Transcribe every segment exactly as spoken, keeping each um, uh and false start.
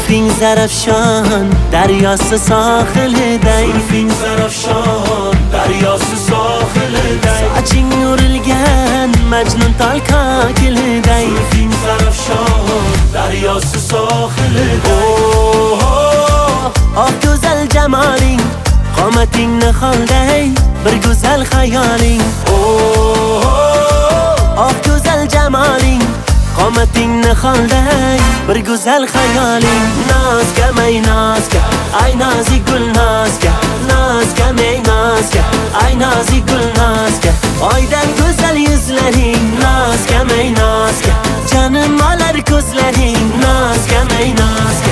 زلفین زرفشان دریاست ساحل دی زلفین زرفشان دریاست ساحل دی saçın yorilgan majnun tal kakil دی زلفین زرفشان دریاست ساحل دی آه güzel cemalin قامتین نخال دی bir güzel hayalin آه güzel cemalin قامتین نخال دی bir güzel hayalin naz ke ey naz ke ay nazik gül naz ke naz ke ey naz ke ay nazik gül naz ke aydan güzel yüzlerin naz ke ey naz ke canım alar gözlerin naz ke ey naz ke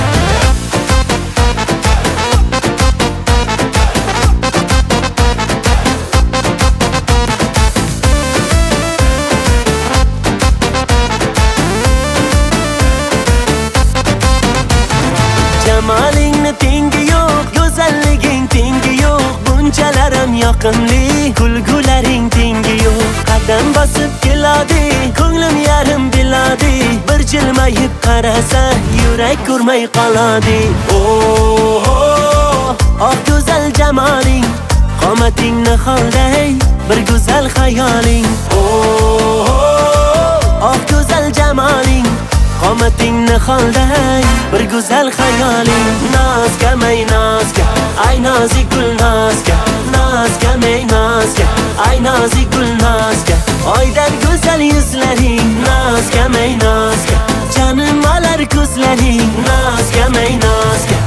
Cemalin tengi yok, güzelliğin tengi yok. Buncalarım yakınlı, kulgularin tengi yok. Kadem basıp geladi, ko'nglim yarım biladi. Bir jilmayib qarasa, yürek kurmay qoladi. Oh, oh, ah güzel cemalin, qomating niholday, bir güzel hayalin. Oh, oh, ah güzel cemalin, qomating niholday, bir güzel hayalin. Naz ke ey naz ke ay nazik gül naz ke naz ke ey naz ke ay nazik gül naz ke aydan güzel yüzlerin naz ke ey naz ke canım alar gözlerin naz ke ey naz ke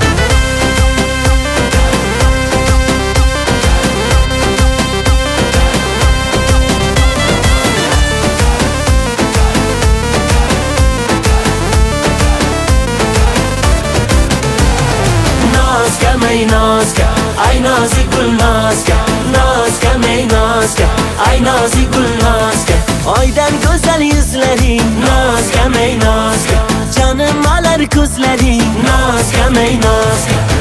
ey naz ke ay nazik gül naz ke naz ke ey naz ke ay nazik gül naz ke aydan güzel yüzlerin naz ke ey naz ke canım alar gözlerin naz ke ey naz ke